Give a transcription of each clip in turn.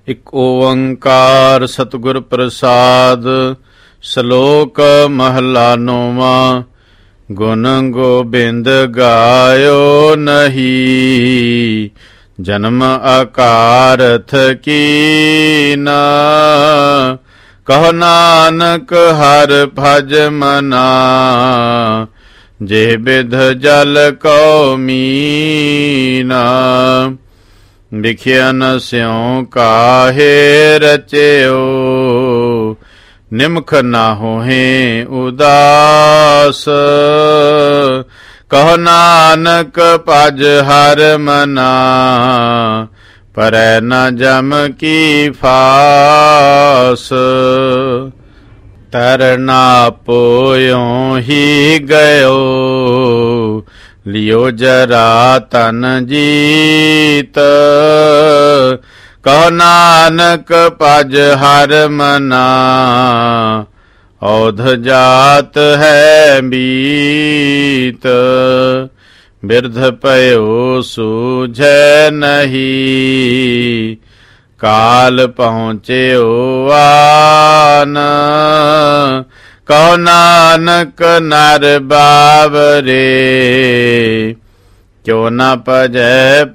ਇਕ ਓੰਕਾਰ ਸਤਿਗੁਰ ਪ੍ਰਸਾਦ। ਸ਼ਲੋਕ ਮਹਲਾ ਨੌਵਾਂ। ਗੁਣ ਗੋਬਿੰਦ ਗਾਇਓ ਨਹੀਂ, ਜਨਮ ਅਕਾਰਥ ਕੀਨਾ। ਕਹੋ ਨਾਨਕ ਹਰਿ ਭਜ ਮਨਾ, ਜੇ ਬਿਧ ਜਲ ਕਉ ਮੀਨਾ। ਲਿਖਿਆ ਨ ਸਿਉ ਕਾਹੇ ਰਚਿਓ, ਨਿਮਖ ਨਾ ਹੋਹੇ ਉਦਾਸ। ਕਹੋ ਨਾਨਕ ਭਜ ਹਰਿ ਮਨਾ, ਪਰੈ ਨ ਜਮ ਕੀ ਫਾਸ। ਤਰਨਾ ਪੋਇਉ ਹੀ ਗਇਓ, ਲਿਓ ਜਰਾ ਤਨ ਜੀਤ। ਕਹੋ ਨਾਨਕ ਭਜ ਹਰਿ ਮਨਾ, ਔਧ ਜਾਤ ਹੈ ਬੀਤ। ਬਿਰਧ ਪਇਓ ਸੂਝੈ ਨਹੀਂ, ਕਾਲ ਪਹੁੰਚਿਓ ਆਨ। ਕਹੋ ਨਾਨਕ ਨਰ ਬਾਵਰੇ, ਕਿਉ ਨ ਭਜੈ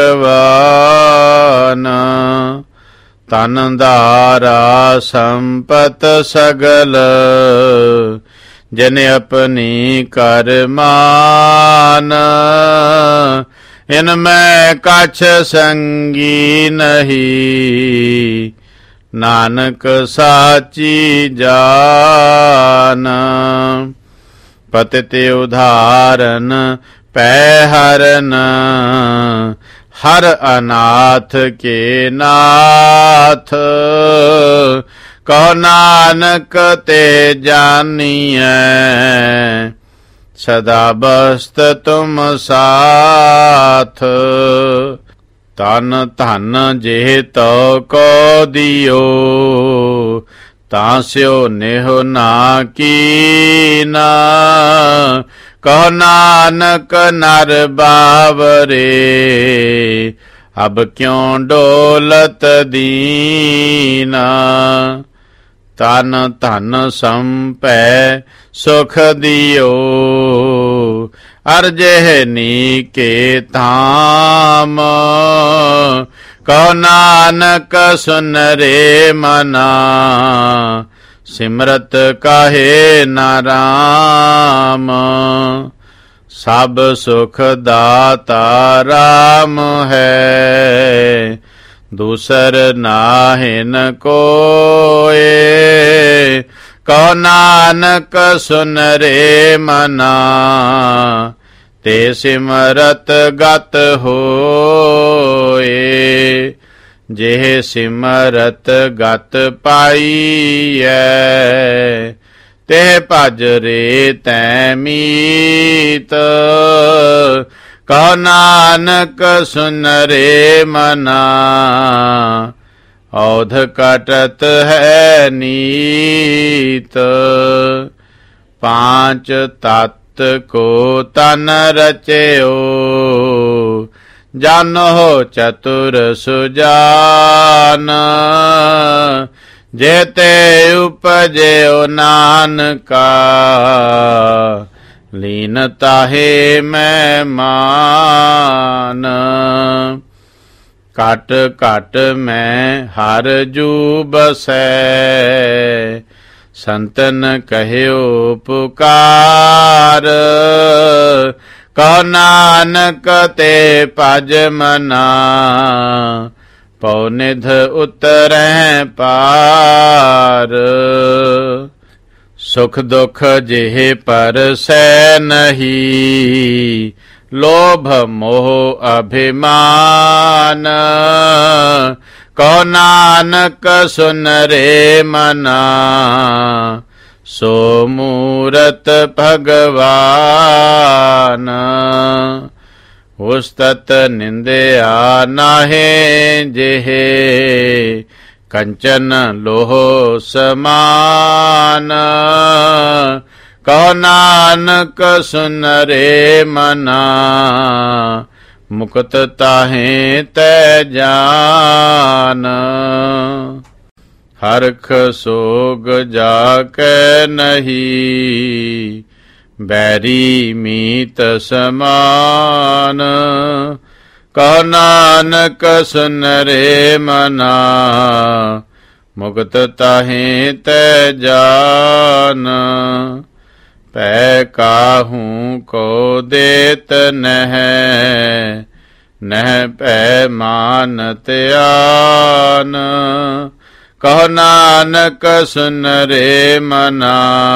ਭਗਵਾਨ। ਤਨ ਦਾਰਾ ਸੰਪਤ ਸਗਲ, ਜਿਨ ਆਪਣੀ ਕਰ ਮਾਨ। ਇਨ ਮੈਂ ਕਛ ਸੰਗੀ ਨਹੀਂ, ਨਾਨਕ ਸਾਚੀ ਜਾਨ। ਪਤਿਤ ਉਧਾਰਨ ਪੈ ਹਰਨ, ਹਰ ਅਨਾਥ ਕੇ ਨਾਥ। ਕਹੋ ਨਾਨਕ ਤੇ ਜਾਨੀਐ, ਸਦਾ ਬਸਤ ਤੁਮ ਸਾਥ। ਤਨ ਧਨ ਜੇ ਤੋ ਕੋ ਦਿਓ, ਤਾਂ ਸਿਓ ਨਿਹੁ ਨਾ ਕੀਨਾ। ਕਹੋ ਨਾਨਕ ਨਰ ਬਾਵਰੇ, ਅਬ ਕਿਉ ਡੋਲਤ ਦੀਨਾ। ਤਨ ਧਨ ਸੰਪੈ ਸੁਖ ਦਿਓ, ਅਰਜਹਿ ਨੀਕੇ ਧਾਮ। ਕਹੋ ਨਾਨਕ ਸੁਨ ਰੇ ਮਨਾ, ਸਿਮਰਤ ਕਾਹੇ ਨਾ ਰਾਮ। ਸਭ ਸੁਖ ਦਾਤਾ ਰਾਮ ਹੈ, ਦੂਸਰ ਨਾਹਿਨ ਕੋਏ। ਕਹੋ ਨਾਨਕ ਸੁਨ ਰੇ ਮਨਾ, ਤੇ ਸਿਮਰਤ ਗਤ ਹੋਏ। ਜੇ ਸਿਮਰਤ ਗਤ ਪਾਈਐ, ਤੇ ਭਜ ਰੇ ਤੈ ਮੀਤ। ਕਹੋ ਨਾਨਕ ਸੁਨ ਰੇ ਮਨਾ, ਔਧ ਕਟਤ ਹੈ ਨੀਤ। ਪਾਂਚ ਤਤ ਕੋ ਤਨ ਰਚਿਓ, ਜਾਨੋ ਚਤੁਰ ਸੁਜਾਨ। ਜੇਤੇ ਉਪਜਿਓ ਨਾਨਕਾ, ਲੀਨ ਤਾਹੇ ਮੈਂ ਮਾਨ। ਘਟ ਘਟ ਮੈਂ ਹਰ ਜੂ ਬਸੈ, ਸੰਤਨ ਕਹਿਓ ਪੁਕਾਰ। ਕਹੋ ਨਾਨਕ ਤੇ ਭਜ ਮਨਾ, ਪਉ ਨਿਧ ਉਤਰੈ ਪਾਰ। ਸੁਖ ਦੁਖ ਜਿਹ ਪਰਸੈ ਨਹੀਂ, ਲੋਭ ਮੋਹ ਅਭਿਮਾਨ। ਕਹੋ ਨਾਨਕ ਸੁਨ ਰੇ ਮਨਾ, ਸੋ ਮੂਰਤ ਭਗਵਾਨ। ਉਸਤਤ ਨਿੰਦਿਆ ਨਾਹੇ ਜਿਹੇ, ਕੰਚਨ ਲੋਹ ਸਮਾਨ। ਕਹੋ ਨਾਨਕ ਸੁਨ ਰੇ ਮਨਾ, ਮੁਕਤ ਤਾਹੇ ਤੈ ਜਾਨ। ਹਰਖ ਸੋਗ ਜਾ ਕੈ ਨਹੀਂ, ਬੈਰੀ ਮੀਤ ਸਮਾਨ। ਕਹੁ ਨਾਨਕ ਸੁਨ ਰੇ ਮਨਾ, ਮੁਕਤ ਤਾਹੇ ਤੈ ਜਾਨ। ਪੈ ਕਾਹੂ ਕੋ ਦੇਤ ਨਹਿ, ਨਹਿ ਪੈ ਮਾਨਤ ਆਨ। ਕਹੁ ਨਾਨਕ ਸੁਨ ਰੇ ਮਨਾ,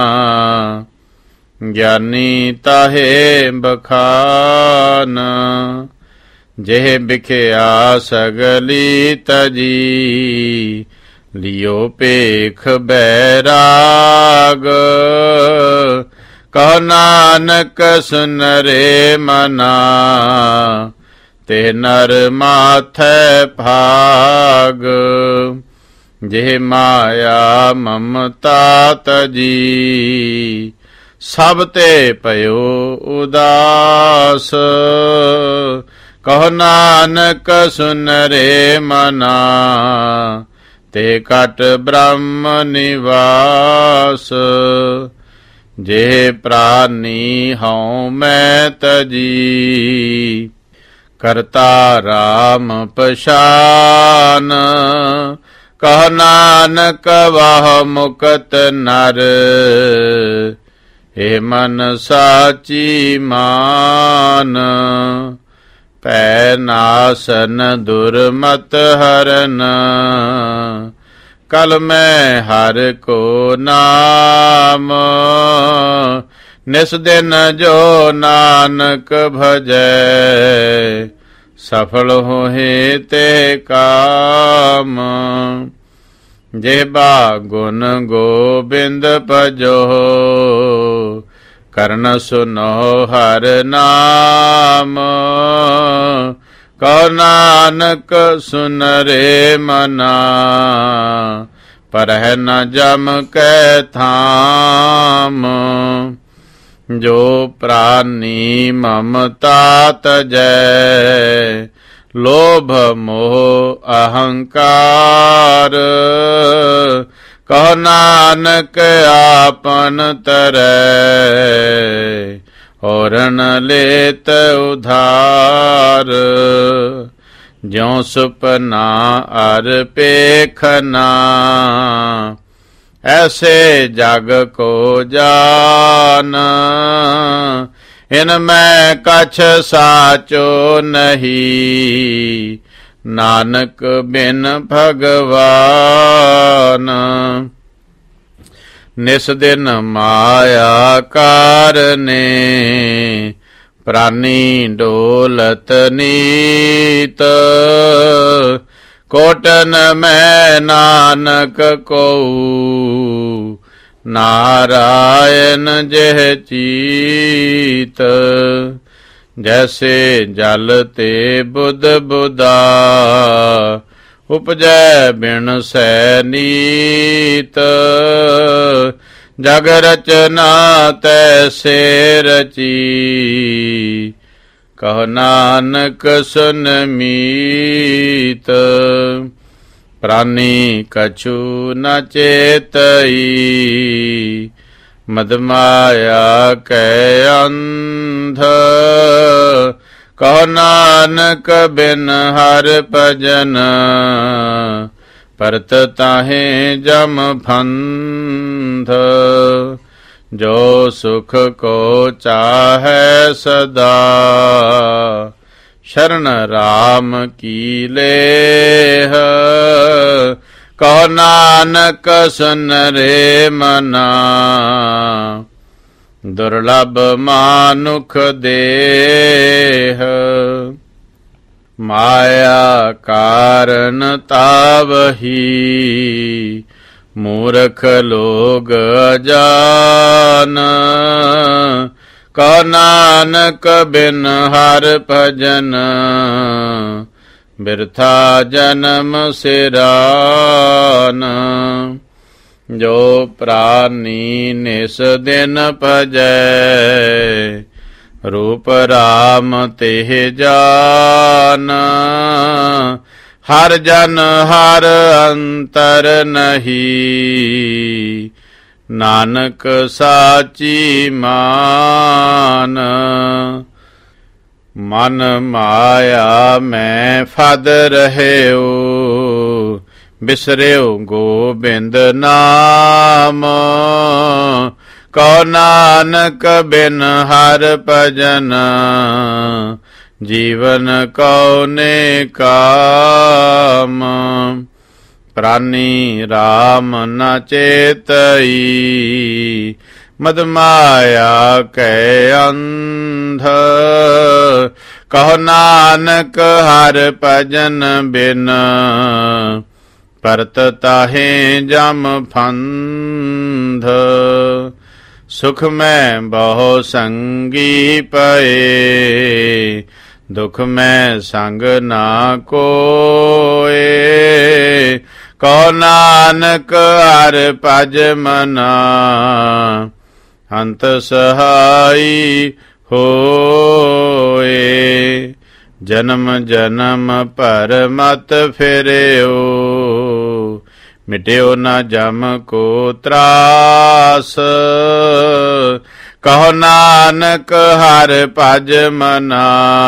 ਗਿਆਨੀ ਤਾਹੇ ਬਖਾਨ। ਜਿਹ ਬਿਖਿਆ ਸਗਲੀ ਤਜੀ, ਲਿਓ ਭੇਖ ਬੈਰਾਗ। ਕਹੁ ਨਾਨਕ ਸੁਨ ਰੇ ਮਨਾ, ਤੇ ਨਰ ਮਾਥੈ ਭਾਗ। ਜਿਹ ਮਾਇਆ ਮਮਤਾ ਤਜੀ, ਸਭ ਤੇ ਭਇਓ ਉਦਾਸ। ਕਹੁ ਨਾਨਕ ਸੁਨ ਰੇ ਮਨਾ, ਤੇ ਕਟ ਬ੍ਰਹਮ ਨਿਵਾਸ। ਜੇ ਪ੍ਰਾਨੀ ਹਉ ਮੈਂ ਤਜੀ, ਕਰਤਾ ਰਾਮ ਪਛਾਨ। ਕਹੁ ਨਾਨਕ ਵਾਹ ਮੁਕਤ ਨਰ, ਏ ਮਨ ਸਾਚੀ ਮਾਨ। ਪੈ ਨਾਸਨ ਦੁਰਮਤ ਹਰਨ, ਕਲ ਮੈਂ ਹਰ ਕੋ ਨਾਮ। ਨਿਸ ਦਿਨ ਜੋ ਨਾਨਕ ਭਜੈ, ਸਫਲ ਹੋਏ ਤੇ ਕਾਮ। ਜਿਹਬਾ ਗੁਣ ਗੋਬਿੰਦ ਭਜੋ, ਕਰਨ ਸੁਨੋ ਹਰ ਨਾਮ। ਕਹੁ ਨਾਨਕ ਸੁਨ ਰੇ ਮਨਾ, ਪਰਹਿ ਨ ਜਮ ਕੈ ਥਾਮ। ਜੋ ਪ੍ਰਾਨੀ ਮਮਤਾ ਤਜੈ, ਲੋਭ ਮੋਹ ਅਹੰਕਾਰ। ਕਹੁ ਨਾਨਕ ਆਪਨ ਤਰੈ, ਔਰਨ ਲੇਤ ਉਧਾਰ। ਜਿਉ ਸੁਪਨਾ ਅਰ ਪੇਖਨਾ, ਐਸੇ ਜਗ ਕੋ ਜਾਨ। ਇਨ ਮੈਂ ਕਛ ਸਾਚੋ ਨਹੀਂ, ਨਾਨਕ ਬਿਨ ਭਗਵਾਨ। ਨਿਸ ਦਿਨ ਮਾਇਆ ਕਾਰਨੇ, ਪ੍ਰਾਨੀ ਡੋਲਤ ਨੀਤ। ਕੋਟਨ ਮੈਂ ਨਾਨਕ ਕਉ, ਨਾਰਾਇਣ ਜਿਹ ਚੀਤ। ਜੈਸੇ ਜਲ ਤੇ ਬੁੱਧ ਬੁੱਧਾ, ਉਪਜੈ ਬਿਨ ਸੈ ਨੀਤ। ਜਗ ਰਚਨਾ ਤੈਸੇ ਰਚੀ, ਕਹੁ ਨਾਨਕ ਸੁਨ ਮੀਤ। ਪ੍ਰਾਨੀ ਕਛੂ ਨ ਚੇਤਈ, ਮਦ ਮਾਇਆ ਕੈ ਅੰਧ। ਕਹੁ ਨਾਨਕ ਬਿਨ ਹਰ ਭਜਨ, ਪਰਤ ਤਾਹੇ ਜਮ ਫੰਧ। ਜੋ ਸੁਖ ਕੋ ਚਾਹੈ ਸਦਾ, ਸ਼ਰਨ ਰਾਮ ਕੀ ਲੇਹ। ਕਹੁ ਨਾਨਕ ਸੁਨ ਰੇ ਮਨਾ, ਦੁਰਲਭ ਮਾਨੁਖ ਦੇਹ। ਮਾਇਆ ਕਾਰਨ ਤਾਵਹੀ, ਮੂਰਖ ਲੋਗ ਅਜਾਨ। ਕਹੁ ਨਾਨਕ ਬਿਨ ਹਰ ਭਜਨ, ਬਿਰਥਾ ਜਨਮ ਸਿਰਾਨ। ਜੋ ਪ੍ਰਾਨੀ ਨਿਸ ਦਿਨ ਭਜੈ, ਰੂਪ ਰਾਮ ਤਿਹ ਜਾਨ, ਹਰ ਜਨ ਹਰ ਅੰਤਰ ਨਹੀਂ, ਨਾਨਕ ਸਾਚੀ ਮਾਨ। ਮਨ ਮਾਇਆ ਮੈਂ ਫਦ ਰਹਿਓ, ਬਿਸਰਿਓ ਗੋਬਿੰਦ ਨਾਮ, ਕਉ ਨਾਨਕ ਬਿਨ ਹਰ ਭਜਨ, ਜੀਵਨ ਕਉ ਨੇ ਕਾਮ। ਪ੍ਰਾਨੀ ਰਾਮ ਨ ਚੇਤਈ, ਮਦ ਮਾਇਆ ਕੈ ਅੰਧ, ਕਹੁ ਨਾਨਕ ਹਰ ਭਜਨ ਬਿਨ, ਪਰਤ ਤਾਹੇ ਜਮ ਫੰਧ। ਸੁਖ ਮੈਂ ਬਹੁ ਸੰਗੀ ਪਏ, ਦੁਖ ਮੈਂ ਸੰਗ ਨਾ ਕੋਏ, ਕਉ ਨਾਨਕ ਹਰ ਭਜ ਮਨਾ, ਅੰਤ ਸਹਾਈ ਹੋਏ। ਜਨਮ ਜਨਮ ਭਰ ਮਤ ਫਿਰਿਓ, ਮਿਟਿਓ ਨਾ ਜਮ ਕੋ ਤਰਾਸ, ਕਹੁ ਨਾਨਕ ਹਰ ਭਜ ਮਨਾ,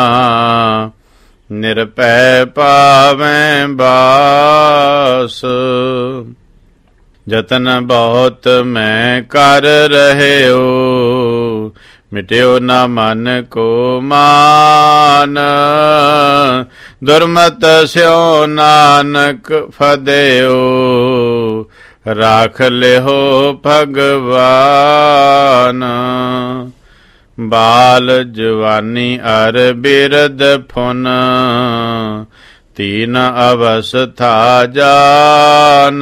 ਨਿਰਭੈ ਪਾਵੈ ਬਾਸ। ਜਤਨ ਬਹੁਤ ਮੈਂ ਕਰ ਰਹਿਓ, ਮਿਟਿਓ ਨਾ ਮਨ ਕੋ ਮਾਨ, ਦੁਰਮਤ ਸਿਓ ਨਾਨਕ ਫਦਿਓ, ਰਾਖ ਲਿਓ ਭਗਵਾਨ। ਬਾਲ ਜਵਾਨੀ ਅਰ ਬਿਰਦ ਫੁਨ, ਤੀਨ ਅਵਸਥਾ ਜਾਨ,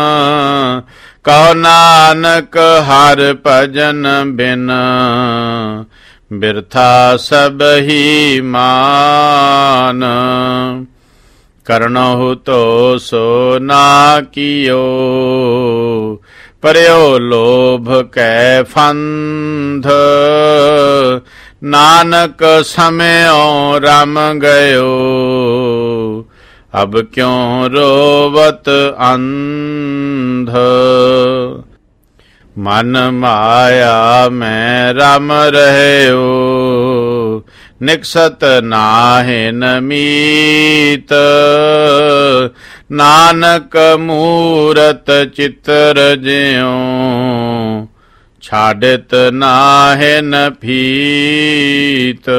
ਕਉ ਨਾਨਕ ਹਰ ਭਜਨ ਬਿਨ, ਬਿਰਥਾ ਸਭੀ ਮਾਨ। ਕਰਨਹੁ ਤੋ ਸੋ ਨਾ ਕੀਓ, ਪਰਿਓ ਲੋਭ ਕੈ ਫੰਧ, ਨਾਨਕ ਸਮਿਓ ਰਮ ਗਇਓ, ਅਬ ਕਿਉ ਰੋਵਤ ਅੰਧ। ਮਨ ਮਾਇਆ ਮੈਂ ਰਮ ਰਹਿਓ, ਨਿਕਸਤ ਨਾਹਿ ਨਮੀਤ, ਨਾਨਕ ਮੂਰਤ ਚਿਤਰ ਜਿਉ, ਛਾਡਿਤ ਨਾਹਿ ਨ ਫੀਤ।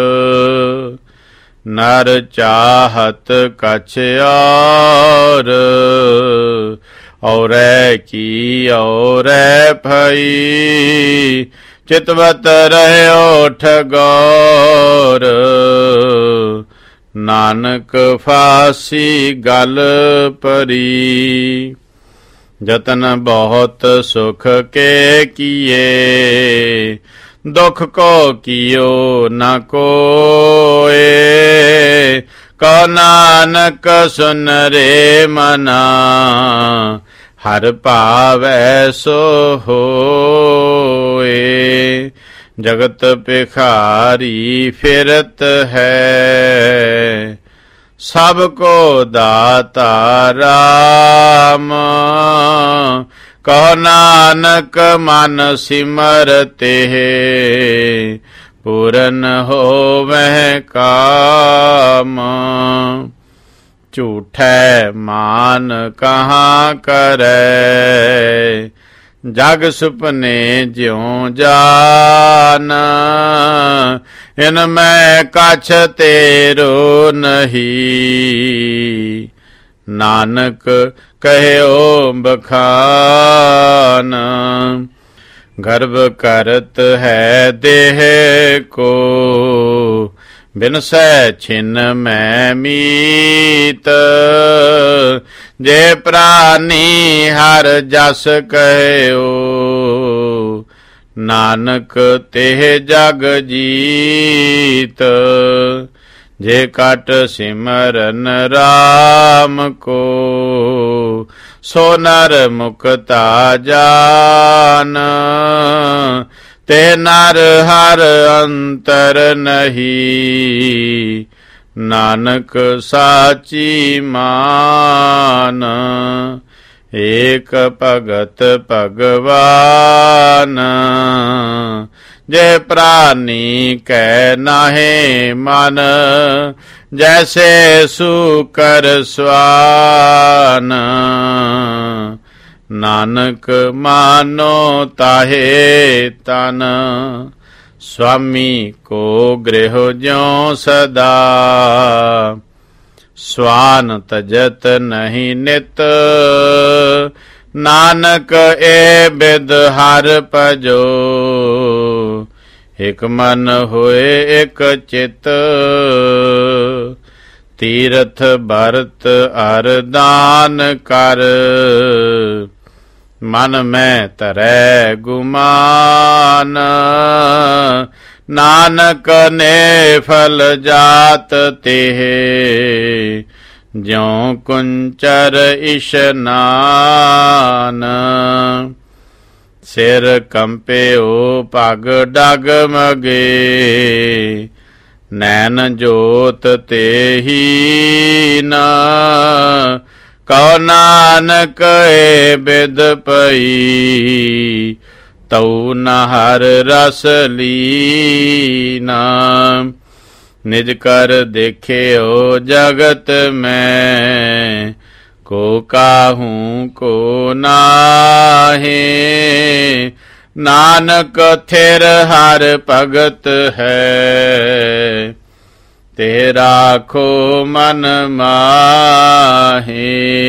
ਨਰ ਚਾਹਤ ਕਛ ਔਰ, ਔਰੈ ਕੀ ਔਰੈ ਭਈ, ਚਿਤਵਤ ਰਹਿਓ ਠਗੌਰ, ਨਾਨਕ ਫਾਸੀ ਗਲ ਪਰੀ। ਜਤਨ ਬਹੁਤ ਸੁਖ ਕੇ ਕੀਏ, ਦੁਖ ਕੋ ਕੀਓ ਨ ਕੋਏ, ਕਉ ਨਾਨਕ ਸੁਨ ਰੇ ਮਨਾ, ਹਰ ਭਾਵੈ ਸੋ ਹੋਏ। ਜਗਤ ਭਿਖਾਰੀ ਫਿਰਤ ਹੈ, ਸਭ ਕੋ ਦਾਤਾ ਰਾਮ, ਕਹੁ ਨਾਨਕ ਮਨ ਸਿਮਰਤੇ, ਪੂਰਨ ਹੋਵੈ ਕਾਮ। ਝੂਠੈ ਮਾਨ ਕਹਾਂ ਕਰੈ, ਜਗ ਸੁਪਨੇ ਜਿਉ ਜਾਨ, ਇਨ ਮੈਂ ਕਛ ਤੇਰੋ ਨਹੀਂ, ਨਾਨਕ ਕਹਿਓ ਬਖਾਨ। ਗਰਭ ਕਰਤ ਹੈ ਦੇਹ ਕੋ, ਬਿਨਸੈ ਛਿਨ ਮੈਂ ਮੀਤ, ਜੇ ਪ੍ਰਾਨੀ ਹਰ ਜਸ ਕਹਿਓ, ਨਾਨਕ ਤਿਹ ਜਗ ਜੀਤ। ਜੇ ਕਟ ਸਿਮਰਨ ਰਾਮ ਕੋ, ਸੋ ਨਰ ਮੁਕਤਾ ਜਾਨ, ਤੇ ਨਰ ਹਰ ਅੰਤਰ ਨਹੀਂ, ਨਾਨਕ ਸਾਚੀ ਮਾਨ। ਏਕ ਭਗਤ ਭਗਵਾਨ, ਜੇ ਪ੍ਰਾਨੀ ਕੈ ਨਾਹਿ ਮਨ। ਜੈਸੇ ਸੂਕਰ ਸਵਾਨ, ਨਾਨਕ ਮਾਨੋ ਤਾਹੇ ਤਨ। ਸੁਆਮੀ ਕੋ ਗ੍ਰਹਿ ਜਿਉ ਸਦਾ, ਸਵਾਨ ਤਜਤ ਨਹੀਂ ਨਿਤ। ਨਾਨਕ ਏ ਬਿਦ ਹਰ ਭਜੋ, ਇਕ ਮਨ ਹੋਏ ਇਕ ਚਿਤ। ਤੀਰਥ ਬਰਤ ਅਰਦਾਨ ਕਰ, ਮਨ ਮੈਂ ਧਰੈ ਗੁਮਾਨ। ਨਾਨਕ ਨੇ ਫਲ ਜਾਤ ਤਿਹ, ਜਿਉ ਕੁੰਚਰ ਇਸ਼ਨਾਨ। ਸਿਰ ਕੰਪਿਓ ਪਗ ਡਗਮਗੇ, ਨੈਣ ਜੋਤ ਤੇਹੀ ਨਾ। ਕਉ ਨਾਨਕ ਏ ਬਿਦ ਪਈ, ਤਉ ਨ ਹਰ ਰਸ ਲੀਨਾ। ਨਿਜ ਕਰ ਦੇਖਿਓ ਜਗਤ ਮੈਂ, ਕੋ ਕਾਹੂ ਕੋ ਨਾਹੀ। ਨਾਨਕ ਥਿਰ ਹਰ ਭਗਤ ਹੈ, ਤੇ ਰਾਖੋ ਮਨ ਮਾਹੀ।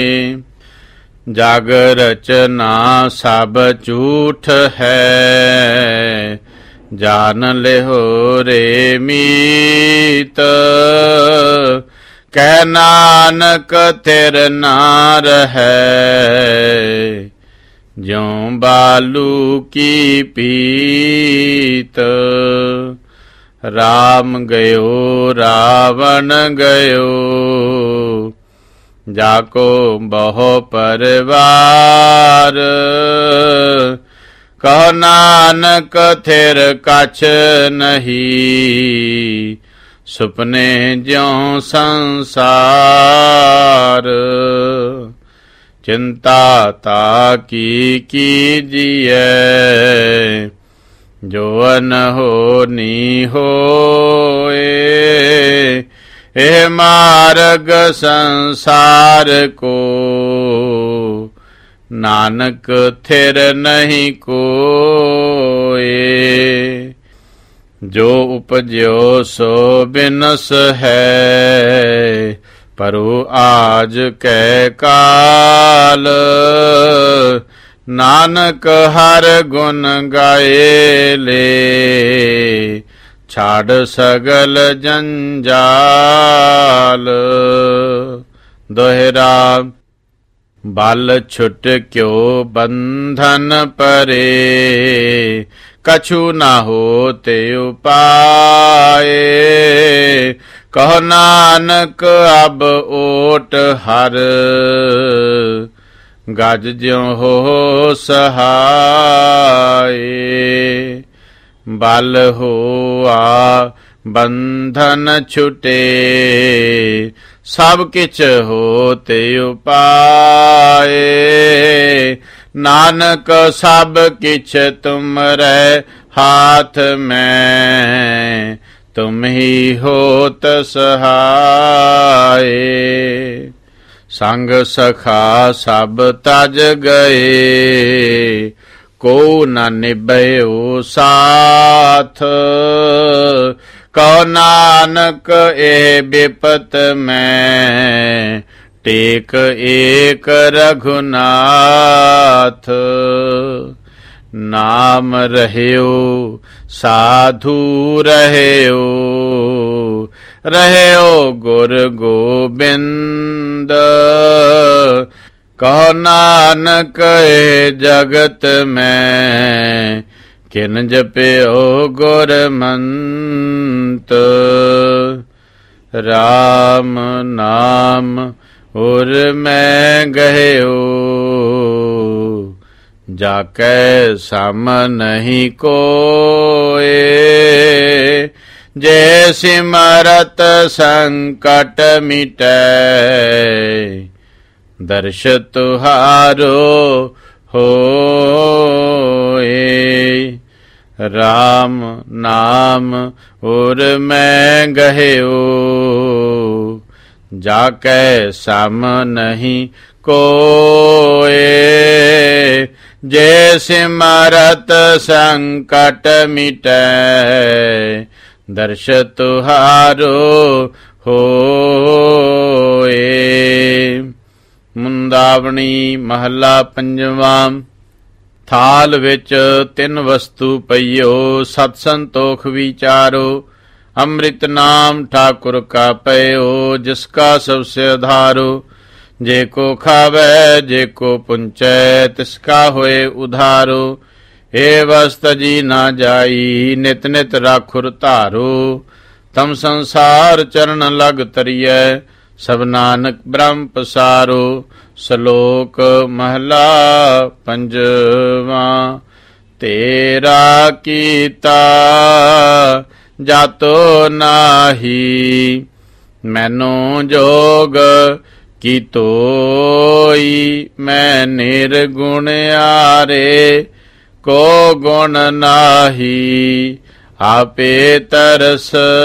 ਜਗ ਰਚਨਾ ਸਭ ਝੂਠ ਹੈ, ਜਾਨ ਲਿਹੋ ਰੇ ਮੀਤ। ਕਹਿ ਨਾਨਕ ਥਿਰ ਨਾ ਰਹੈ, ਜਿਉ ਬਾਲੂ ਕੀ ਪੀਤ। ਰਾਮ ਗਇਓ ਰਾਵਣ ਗਇਓ, ਜਾਕੋ ਬਹੁ ਪਰਵਾਰ। ਕਹੁ ਨਾਨਕ ਥਿਰ ਕਛ ਨਹੀਂ, ਸੁਪਨੇ ਜਿਉ ਸੰਸਾਰ। ਚਿੰਤਾ ਤਾ ਕੀ ਕੀਜੀਐ, ਜੋ ਅਨਹੋਨੀ ਹੋਏ। ਇਹ ਮਾਰਗ ਸੰਸਾਰ ਕੋ, ਨਾਨਕ ਥਿਰ ਨਹੀਂ ਕੋਏ। ਜੋ ਉਪਜਿਓ ਸੋ ਬਿਨਸ ਹੈ, ਪਰੋ ਆਜ ਕੈ ਕਾਲ। ਨਾਨਕ ਹਰ ਗੁਣ ਗਾਏ ਲੇ, ਛਾੜ ਸਗਲ ਜੰਜਾਲ। ਦੋਹਰਾ ਬਲ ਛੁਟ ਕਿਉ ਬੰਧਨ ਪਰੇ, ਕਛੂ ਨਾ ਹੋਤੇ ਉਪਾਏ। ਕਹੁ ਨਾਨਕ ਅਬ ਓਟ ਹਰ, ਗਜ ਜਿਉ ਹੋ ਸਹਾਏ। ਬਲ ਹੋਆ ਬੰਧਨ ਛੁਟੇ, ਸਭ ਕਿਛ ਹੋਤੇ ਉਪਾਏ। ਨਾਨਕ ਸਭ ਕਿਛ ਤੁਮਰੇ ਹਾਥ ਮੈਂ, ਤੁਮ ਹੀ ਹੋਤ ਸਹਾਏ। ਸੰਗ ਸਖਾ ਸਭ ਤਜ ਗਏ, ਕੋ ਨ ਨਿਭਇਓ ਸਾਥ। ਕਹੁ ਨਾਨਕ ਇਹ ਬਿਪਤ ਮੈਂ, ਟੇਕ ਏਕ ਰਘੁਨਾਥ। ਨਾਮ ਰਹਿਓ ਸਾਧੂ ਰਹਿਓ, ਰਹਿਓ ਗੁਰ ਗੋਬਿੰਦ। ਕਹੁ ਨਾਨਕ ਏ ਜਗਤ ਮੈਂ, ਕਿਨ ਜਪਿਓ ਗੁਰਮੰਤ। ਰਾਮ ਨਾਮ ਉਰ ਮੈਂ ਗਹਿਓ, जाकै सम नहीं कोय। जे सिमरत संकट मिटै, दर्श तुहारो होए। राम नाम उर मैं गह्यो, जाकै सम नहीं कोय। जे सिमरत संकट मिटै, दर्श तुहारो होए। ਮੁੰਦਾਵਣੀ ਮਹੱਲਾ ਪੰਜਵਾਂ। ਥਾਲ ਵਿੱਚ ਤਿੰਨ ਵਸਤੂ ਪਈਓ, ਸਤ ਸੰਤੋਖ ਵਿਚਾਰੋ। ਅੰਮ੍ਰਿਤ ਨਾਮ ਠਾਕੁਰ ਕਾ ਪਇਓ, ਜਿਸ ਕਾ ਸਭ ਸੇ ਆਧਾਰੋ। ਜੇ ਕੋ ਖਾਵੈ ਜੇ ਕੋ ਪੁੰਚੈ, ਤਿਸ ਕਾ ਹੋਏ ਉਧਾਰੋ। ਏ ਵਸਤ ਜੀ ਨਾ ਜਾਈ, ਨਿਤ ਨਿਤ ਰਾਖੁਰ ਧਾਰੋ। ਤਮ ਸੰਸਾਰ ਚਰਨ ਲਗ ਤਰੀਐ, ਸਭ ਨਾਨਕ ਬ੍ਰਹਮ ਪਸਾਰੋ। ਸ਼ਲੋਕ ਮਹਲਾ ਪੰਜਵਾਂ। ਤੇਰਾ ਕੀਤਾ ਜਾਤੋ ਨਾਹੀ, ਮੈਨੂੰ ਜੋਗ ਕੀ ਤੋਈ। ਮੈਂ ਨਿਰਗੁਣਿਆਰੇ, ਕੋ ਗੁਣ ਨਾਹੀ। ਆਪੇ ਤਰਸ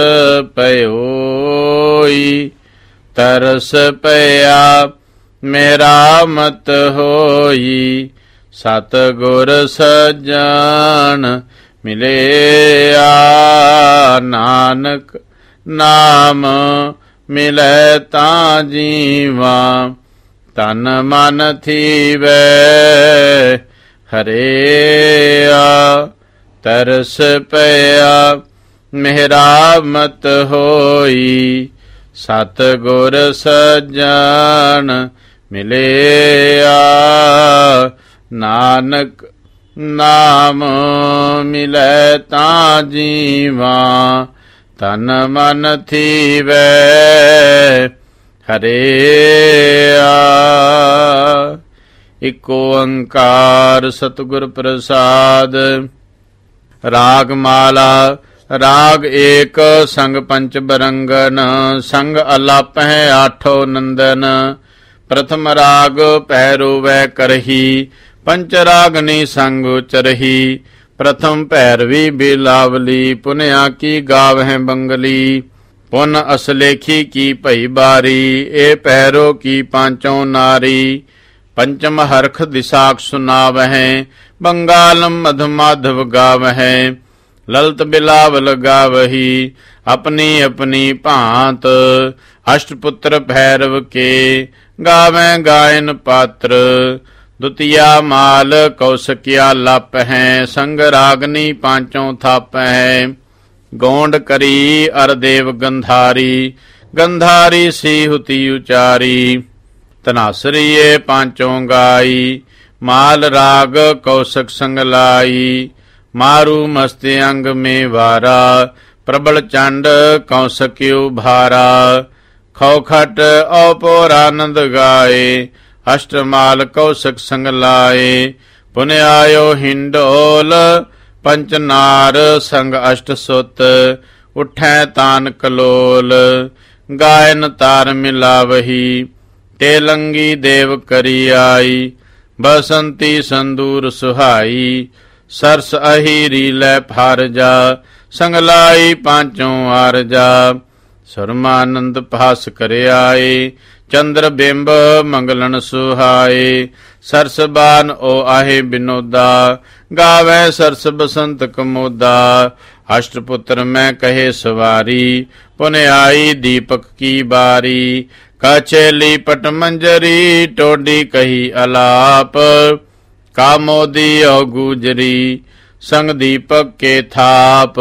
ਪਇਓਈ, ਤਰਸ ਪਿਆ ਮੇਰਾ ਮਤ ਹੋਈ। ਸਤਿਗੁਰ ਸੱਜਣ ਮਿਲਿਆ, ਨਾਨਕ ਨਾਮ ਮਿਲੈ ਤਾਂ ਜੀਵਾ। ਤਨ ਮਨ ਥੀਵੈ ਹਰਿਆ, ਤਰਸ ਪਿਆ ਮੇਰਾ ਮਤ ਹੋਈ। ਸਤਿਗੁਰ ਸੱਜਣ ਮਿਲਿਆ, ਨਾਨਕ ਨਾਮ ਮਿਲੈ ਤਾਂ ਜੀਵਾ। ਤਨ ਮਨ ਥੀਵੈ ਹਰਿਆ। ਇਕ ਓੰਕਾਰ ਸਤਿਗੁਰ ਪ੍ਰਸਾਦ। ਰਾਗ ਮਾਲਾ। ਰਾਗ ਏਕ ਸੰਗ ਪੰਚ ਬਰੰਗਨ, ਸੰਗ ਅਲਾਪਹਿ ਆਠੋ ਨੰਦਨ। ਪ੍ਰਥਮ ਰਾਗ ਭੈਰੋ ਵੈ ਕਰਹੀ, ਪੰਚ ਰਾਗਨੀ ਸੰਗ ਉਚਰਹੀ। ਪ੍ਰਥਮ ਭੈਰਵੀ ਬਿਲਾਵਲੀ, ਪੁਨਿਆ ਕੀ ਗਾਵਹਿ ਬੰਗਲੀ। ਪੁਨ ਅਸਲੇਖੀ ਕੀ ਭਈ ਬਾਰੀ, ਇਹ ਭੈਰੋ ਕੀ ਪਾਂਚੋਂ ਨਾਰੀ। ਪੰਚਮ ਹਰਖ ਦਿਸਾਖ ਸੁਨਾਵਹਿ, ਬੰਗਾਲਮ ਮਧ ਮਾਧਵ ਗਾਵਹਿ। ਲਲਤ ਬਿਲਾਵਲ ਗਾਵਹੀ, ਆਪਣੀ ਆਪਣੀ ਭਾਂਤ। ਅਸ਼ਟਪੁੱਤਰ ਭੈਰਵ ਕੇ, ਗਾਵੈ ਗਾਇਨ ਪਾਤਰ। ਦੁਤੀਆ ਮਾਲ ਕੌਸਕਿਆ ਲਪ ਹੈ, ਸੰਗ ਰਾਗਨੀ ਪਾਂਚੋਂ ਥਾਪ ਹੈ। ਗੋਂਡ ਕਰੀ ਅਰਦੇਵ ਗੰਧਾਰੀ, ਗੰਧਾਰੀ ਸੀ ਹੁਤੀ ਉਚਾਰੀ। ਤਨਾਸਰੀਏ ਪਾਂਚੋਂ ਗਾਈ, ਮਾਲ ਰਾਗ ਕੌਸਕ ਸੰਗ ਲਾਈ। ਮਾਰੂ ਮਸਤੇ ਅੰਗ ਮੇ ਵਾਰਾ, ਪ੍ਰਬਲ ਚੰਡ ਕੌਸਕਿਉ ਭਾਰਾ। ਖੌਖਟ ਔਪੋਰਾਨੰਦ ਗਾਏ, ਅਸ਼ਟਮਾਲ ਕੌਸਕ ਸੰਗ ਲਾਏ। ਪੁਨਿਆਇਓ ਹਿੰਡੋਲ ਪੰਚਨਾਰ, ਸੰਗ ਅਸ਼ਟ ਸੁਤ। ਉਠੈ ਤਾਨ ਕਲੋਲ, ਗਾਇਨ ਤਾਰ ਮਿਲਾਵਹੀ। ਤੇਲੰਗੀ ਦੇਵ ਕਰੀ ਆਈ, ਬਸੰਤੀ ਸੰਦੂਰ ਸੁਹਾਈ। ਸਰਸ ਅਹੀਰੀ ਲੈ ਫਾਰਜਾ, ਸੰਗ ਲਾਈ ਪਾਂਚੋਂ ਆਰਜਾ। ਸਰਮਾਨੰਦ ਭਾਸ ਕਰਿਆਏ, ਚੰਦਰ ਬਿੰਬ ਮੰਗਲਨ ਸੁਹਾਏ। ਸਰਸ ਬਾਨ ਓ ਆਹੇ ਬਿਨੋਦਾ, ਗਾਵੈ ਸਰਸ ਬਸੰਤ ਕਮੋਦਾ। ਅਸ਼ਟਪੁੱਤਰ ਮੈਂ ਕਹੇ ਸਵਾਰੀ, ਪੁਨਿਆਈ ਦੀਪਕ ਕੀ ਬਾਰੀ। ਕਾਛੇਲੀ ਪਟ ਮੰਜਰੀ, ਟੋਡੀ ਕਹੀ ਅਲਾਪ। ਕਾਮੋਦੀ ਔ ਗੁਜਰੀ, ਸੰਗ ਦੀਪਕ ਕੇ ਥਾਪ।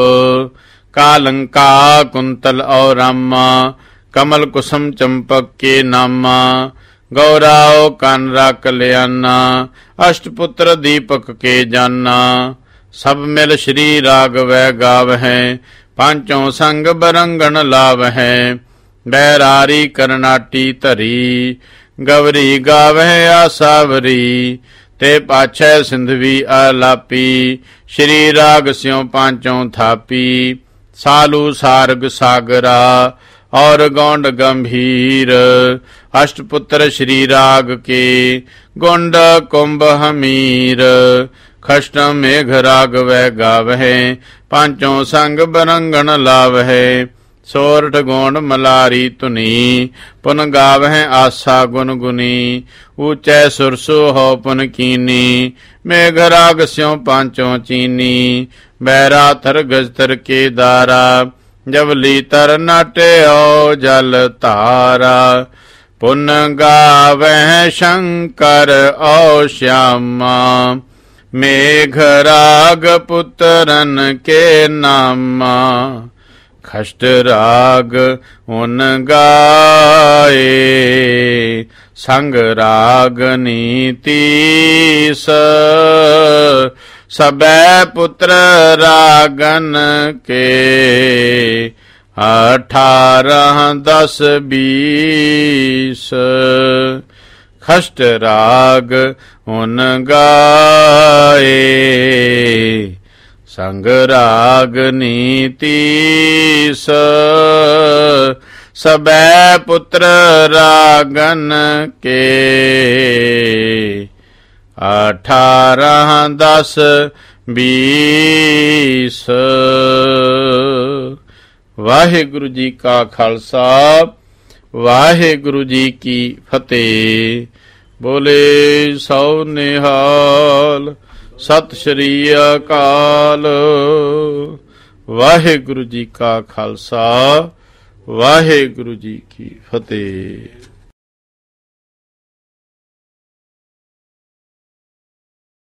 ਕਾਲੰਕਾ ਕੁੰਤਲ ਔ ਰਾਮਾ, ਕਮਲ ਕੁਸਮ ਚੰਪਕ ਕੇ ਨਾਮਾ। ਗੌਰਾਓ ਕਾਨਰਾ ਕਲਿਆਣਾ, ਅਸ਼ਟਪੁੱਤਰ ਦੀਪਕ ਕੇ ਜਾਨਾ। ਸਭ ਮਿਲ ਸ਼੍ਰੀ ਰਾਗਵੈ ਗਾਵਹਿ, ਪਾਂਚੋਂ ਸੰਗ ਬਰੰਗਣ ਲਾਵਹਿ। ਬੈਰਾਰੀ ਕਰਨਾਟੀ ਧਰੀ, ਗਵਰੀ ਗਾਵਹਿ ਆਸਾਵਰੀ। ਤੇ ਪਾਛੈ ਸਿੰਧਵੀ ਆਲਾਪੀ, ਸ਼੍ਰੀ ਰਾਗ ਸਿਉ ਪਾਂਚੋਂ ਥਾਪੀ। ਸਾਲੂ ਸਾਰਗ ਸਾਗਰਾ और गौंड गंभीर, अष्टपुत्र श्री राग के गुंड कुंभ हमीर। खष्ट मेघ राग वह गावह, पांचों संग बरंगन लावह। सोरठ गोंड मलारी तुनी, पुन गावह आशा गुन गुनी। ऊंचे सुरसु हो पुन कीनी, मेघ राग स्यों पांचों चीनी। बैरा थर गजतर के दारा, जबली तर नाट्यो जल तारा। पुन गावह शंकर ओ श्यामा, मेघ राग पुत्रन के नामा। खष्ट राग उन गाए, संग राग नीतीस। सबै पुत्र रागन के, 18 10 20। खष्ट राग उन गाए, संग राग नीतीस। सबै पुत्र रागन के, 18 10 20। ਵਾਹਿਗੁਰੂ ਜੀ ਕਾ ਖਾਲਸਾ, ਵਾਹਿਗੁਰੂ ਜੀ ਕੀ ਫਤਿਹ। ਬੋਲੇ ਸੋ ਨਿਹਾਲ, ਸਤਿ ਸ਼੍ਰੀ ਅਕਾਲ। ਵਾਹਿਗੁਰੂ ਜੀ ਕਾ ਖਾਲਸਾ, ਵਾਹਿਗੁਰੂ ਜੀ ਕੀ ਫਤਿਹ।